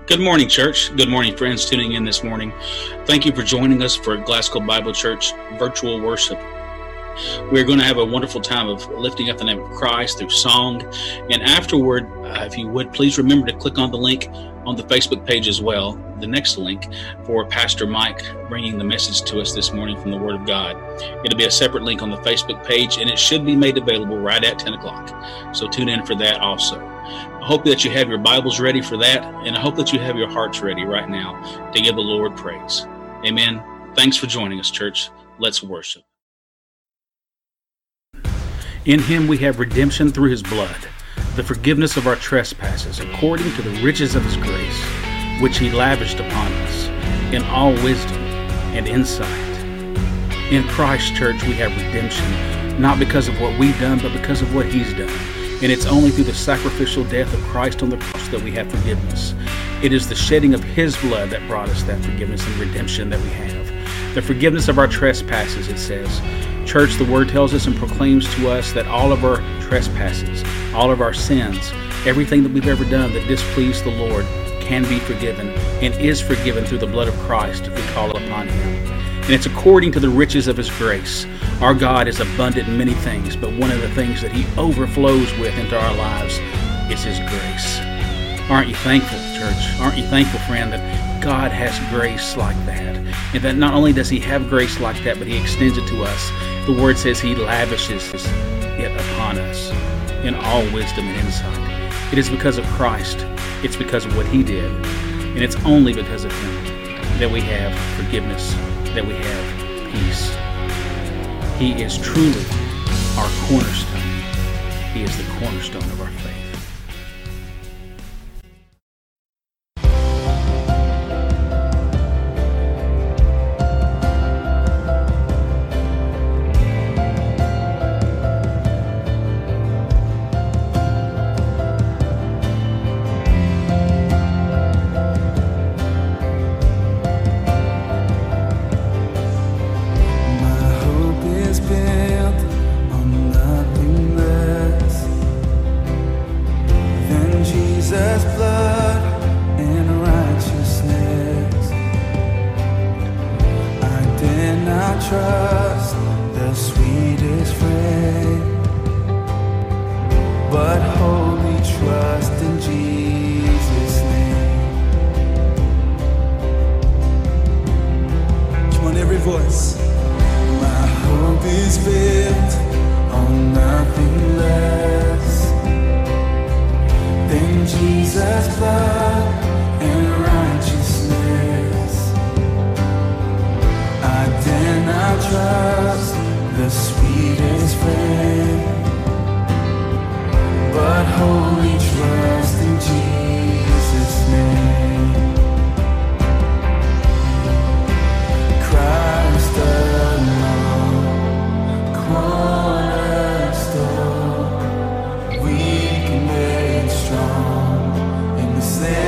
Good morning, church. Good morning, friends tuning in this morning. Thank you for joining us for Glasgow Bible Church virtual worship. We're going to have a wonderful time of lifting up the name of Christ through song. And afterward, if you would, please remember to click on the link on the Facebook page as well, the next link for Pastor Mike bringing the message to us this morning from the Word of God. It'll be a separate link on the Facebook page, and it should be made available right at 10 o'clock. So tune in for that also. I hope that you have your Bibles ready for that, and I hope that you have your hearts ready right now to give the Lord praise. Amen. Thanks for joining us, church. Let's worship. In him we have redemption through his blood, the forgiveness of our trespasses, according to the riches of his grace, which he lavished upon us in all wisdom and insight. In Christ, church, we have redemption, not because of what we've done, but because of what he's done. And it's only through the sacrificial death of Christ on the cross that we have forgiveness. It is the shedding of his blood that brought us that forgiveness and redemption that we have. The forgiveness of our trespasses, it says. Church, the word tells us and proclaims to us that all of our trespasses, all of our sins, everything that we've ever done that displeased the Lord can be forgiven and is forgiven through the blood of Christ if we call upon him. And it's according to the riches of his grace. Our God is abundant in many things, but one of the things that he overflows with into our lives is his grace. Aren't you thankful, church? Aren't you thankful, friend, that God has grace like that? And that not only does he have grace like that, but he extends it to us. The word says he lavishes it upon us in all wisdom and insight. It is because of Christ. It's because of what he did. And it's only because of him that we have forgiveness, that we have peace. He is truly our cornerstone. He is the cornerstone of our faith. Trust the sweetest friend, but wholly trust in Jesus' name. Come on, every voice. My hope is built on nothing less than Jesus' blood and righteousness. I trust the sweetest friend, but wholly trust in Jesus' name. Christ alone, cornerstone, weak and made strong in the same.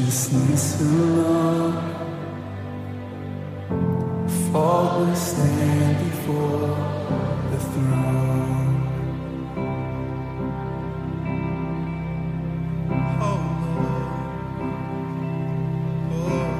righteousness alone. Faultless stand before the throne. Oh Lord,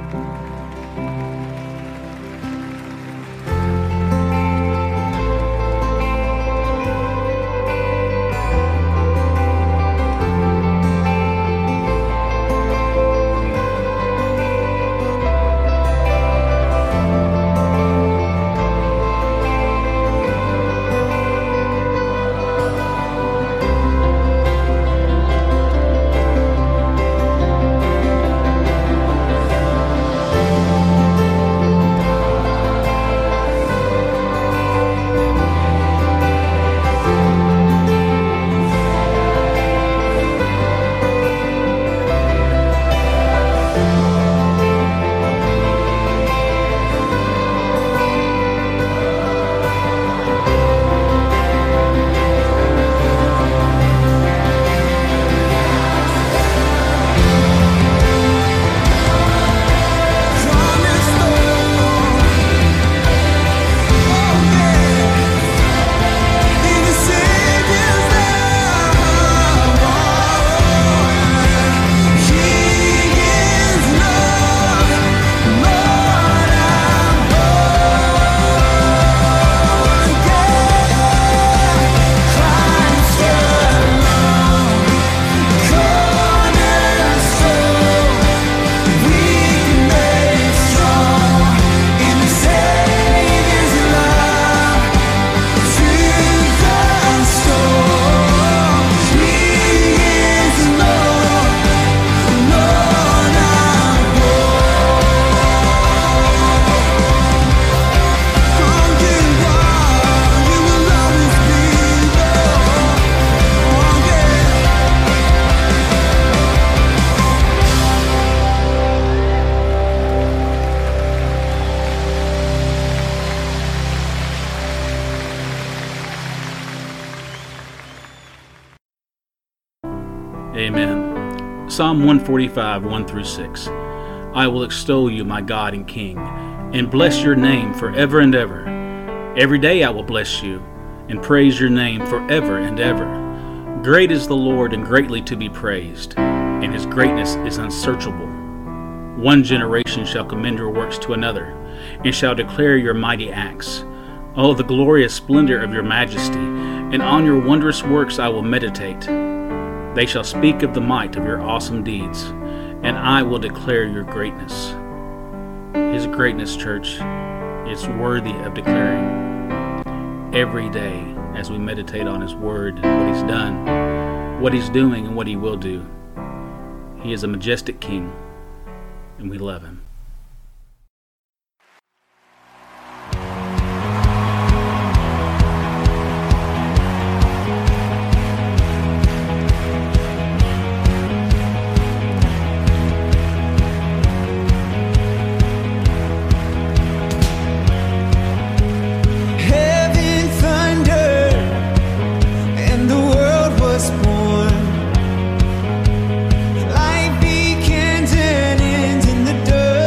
Amen. Psalm 145, 1 through 6. I will extol you, my God and King, and bless your name forever and ever. Every day I will bless you, and praise your name forever and ever. Great is the Lord, and greatly to be praised, and his greatness is unsearchable. One generation shall commend your works to another, and shall declare your mighty acts. Oh, the glorious splendor of your majesty, and on your wondrous works I will meditate. They shall speak of the might of your awesome deeds, and I will declare your greatness. His greatness, church, is worthy of declaring every day as we meditate on his word, what he's done, what he's doing, and what he will do. He is a majestic king, and we love him. light began to end in the dirt.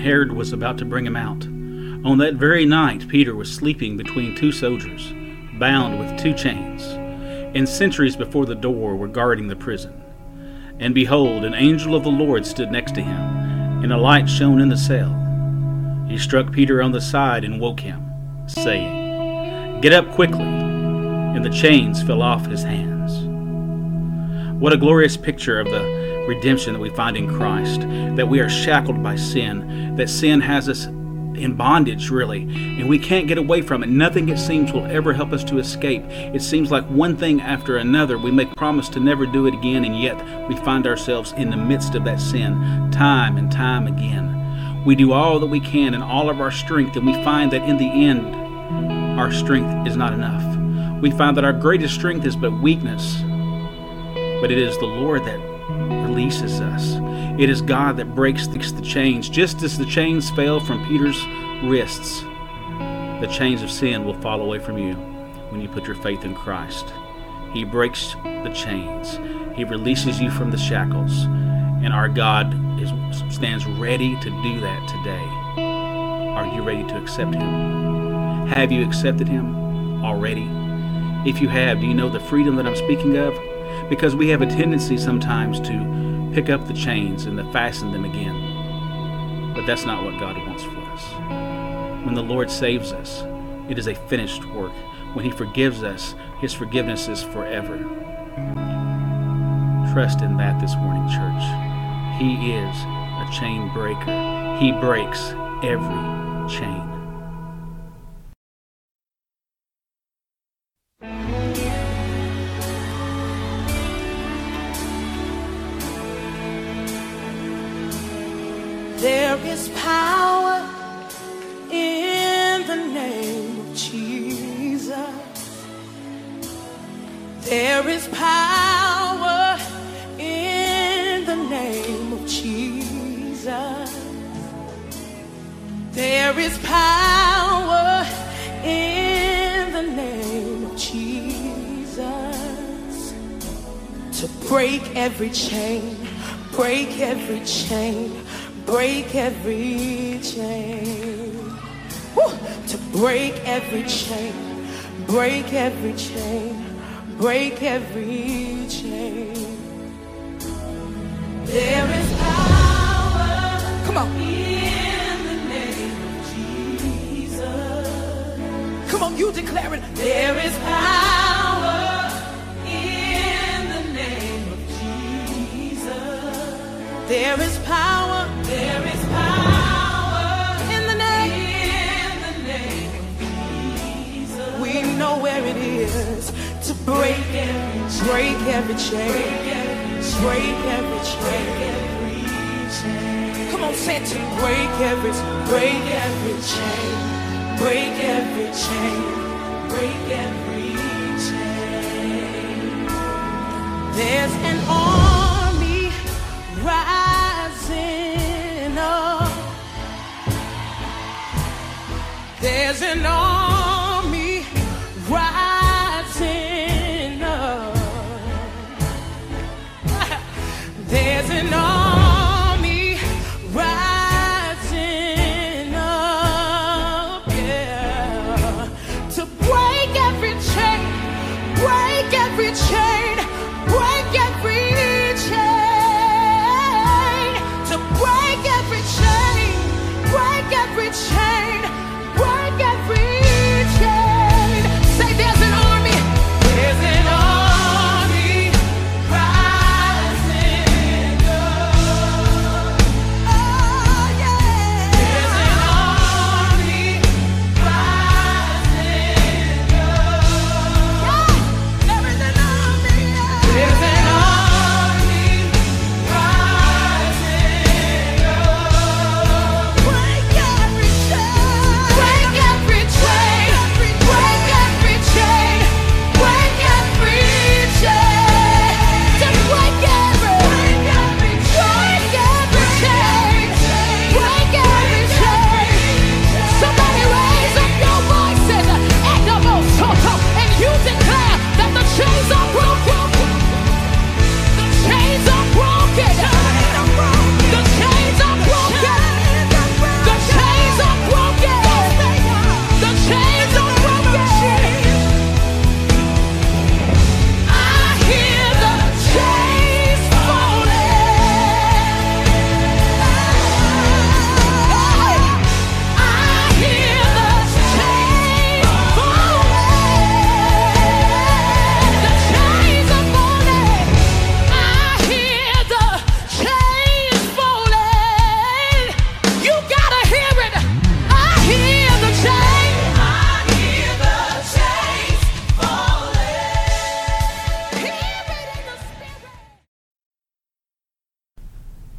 Herod was about to bring him out. On that very night, Peter was sleeping between two soldiers, bound with two chains, and sentries before the door were guarding the prison. And behold, an angel of the Lord stood next to him, and a light shone in the cell. He struck Peter on the side and woke him, saying, "Get up quickly," and the chains fell off his hands. What a glorious picture of the redemption that we find in Christ, that we are shackled by sin, that sin has us in bondage, really, and we can't get away from it. Nothing, it seems, will ever help us to escape. It seems like one thing after another. We make promise to never do it again, and yet we find ourselves in the midst of that sin time and time again. We do all that we can in all of our strength, and we find that in the end, our strength is not enough. We find that our greatest strength is but weakness, but it is the Lord that releases us. It is God that breaks the chains. Just as the chains fell from Peter's wrists, the chains of sin will fall away from you when you put your faith in Christ. He breaks the chains. He releases you from the shackles, and our God stands ready to do that today. Are you ready to accept Him? Have you accepted Him already? If you have, do you know the freedom that I'm speaking of? Because we have a tendency sometimes to pick up the chains and to fasten them again. But that's not what God wants for us. When the Lord saves us, it is a finished work. When He forgives us, His forgiveness is forever. Trust in that this morning, church. He is a chain breaker. He breaks every chain. There is power in the name of Jesus. There is power in the name of Jesus. There is power in the name of Jesus to break every chain, break every chain. Break every chain. Woo! To break every chain. Break every chain. Break every chain. There is power. Come on. In the name of Jesus. Come on, you declare it. There is power in the name of Jesus. There is power. There is power in the name of Jesus. We know where it is to break every chain, break every chain. Come on, say it to break every chain, break every chain, break every chain. There's an army rising up. There's an army rising up. There's an army rising up, yeah, to break every chain, break every chain, break every chain, to break every chain, break every chain, break every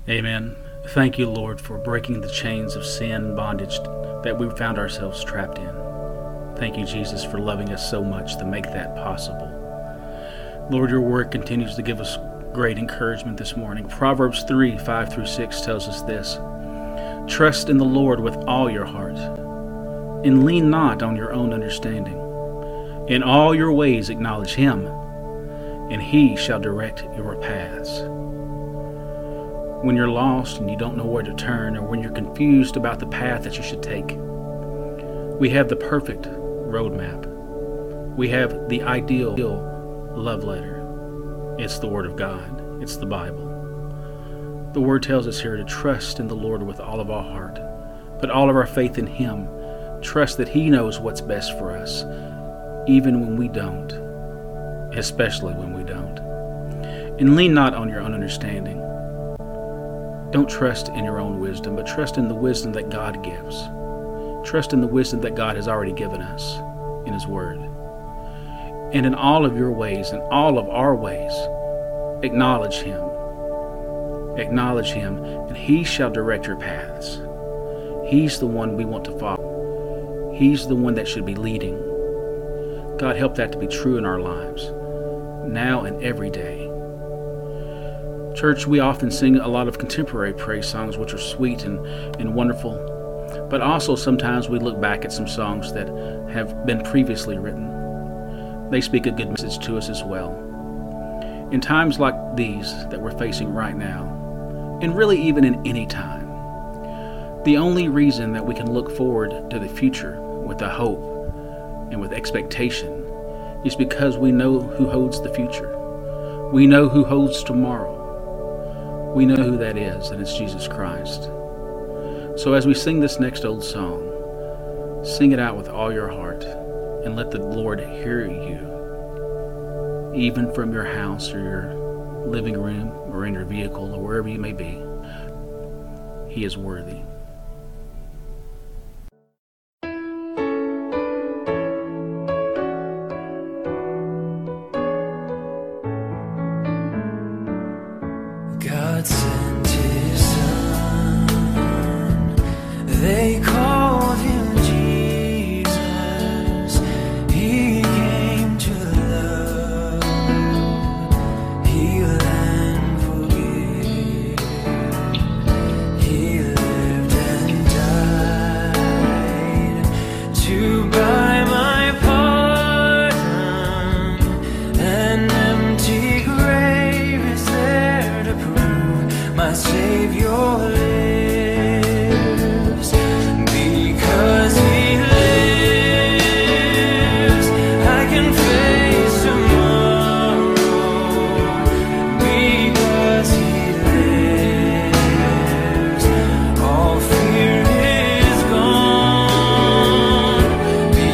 Amen. Thank you, Lord, for breaking the chains of sin and bondage that we found ourselves trapped in. Thank you, Jesus, for loving us so much to make that possible. Lord, your word continues to give us great encouragement this morning. Proverbs 3:5-6 tells us this: Trust in the Lord with all your heart, and lean not on your own understanding. In all your ways acknowledge him, and he shall direct your paths. When you're lost and you don't know where to turn, or when you're confused about the path that you should take, we have the perfect roadmap. We have the ideal love letter. It's the Word of God. It's the Bible. The Word tells us here to trust in the Lord with all of our heart, put all of our faith in him, trust that he knows what's best for us, even when we don't, especially when we don't. And lean not on your own understanding. Don't trust in your own wisdom, but trust in the wisdom that God gives. Trust in the wisdom that God has already given us in his word. And in all of your ways, in all of our ways, acknowledge him. Acknowledge him, and he shall direct your paths. He's the one we want to follow. He's the one that should be leading. God, help that to be true in our lives, now and every day. Church, we often sing a lot of contemporary praise songs, which are sweet and wonderful, but also sometimes we look back at some songs that have been previously written. They speak a good message to us as well. In times like these that we're facing right now, and really even in any time, the only reason that we can look forward to the future with a hope and with expectation is because we know who holds the future. We know who holds tomorrow. We know who that is, and it's Jesus Christ. So as we sing this next old song, sing it out with all your heart and let the Lord hear you, even from your house or your living room or in your vehicle or wherever you may be. He is worthy. God sent his son, they called him Jesus. He came to love, heal and forgive. He lived and died to buy my pardon. An empty grave is there to prove my Savior lives. Because he lives, I can face tomorrow. Because he lives, all fear is gone.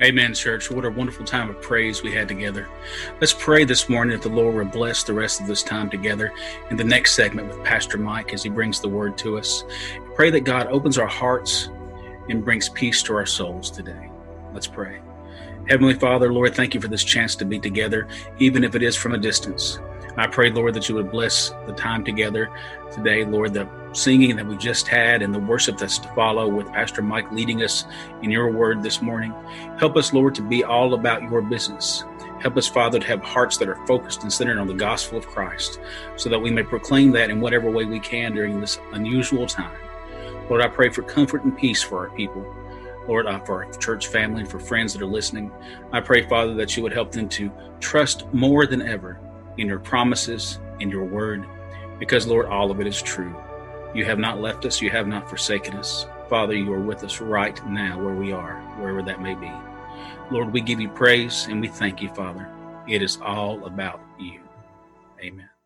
Amen, church. What a wonderful time of praise we had together. Let's pray this morning that the Lord will bless the rest of this time together in the next segment with Pastor Mike as he brings the word to us. Pray that God opens our hearts and brings peace to our souls today. Let's pray. Heavenly Father, Lord, thank you for this chance to be together, even if it is from a distance. I pray, Lord, that you would bless the time together today, Lord, the singing that we just had and the worship that's to follow with Pastor Mike leading us in your word this morning. Help us, Lord, to be all about your business. Help us, Father, to have hearts that are focused and centered on the gospel of Christ so that we may proclaim that in whatever way we can during this unusual time. Lord, I pray for comfort and peace for our people. Lord, for our church family, for friends that are listening. I pray, Father, that you would help them to trust more than ever in your promises, in your word, because, Lord, all of it is true. You have not left us. You have not forsaken us. Father, you are with us right now where we are, wherever that may be. Lord, we give you praise and we thank you, Father. It is all about you. Amen.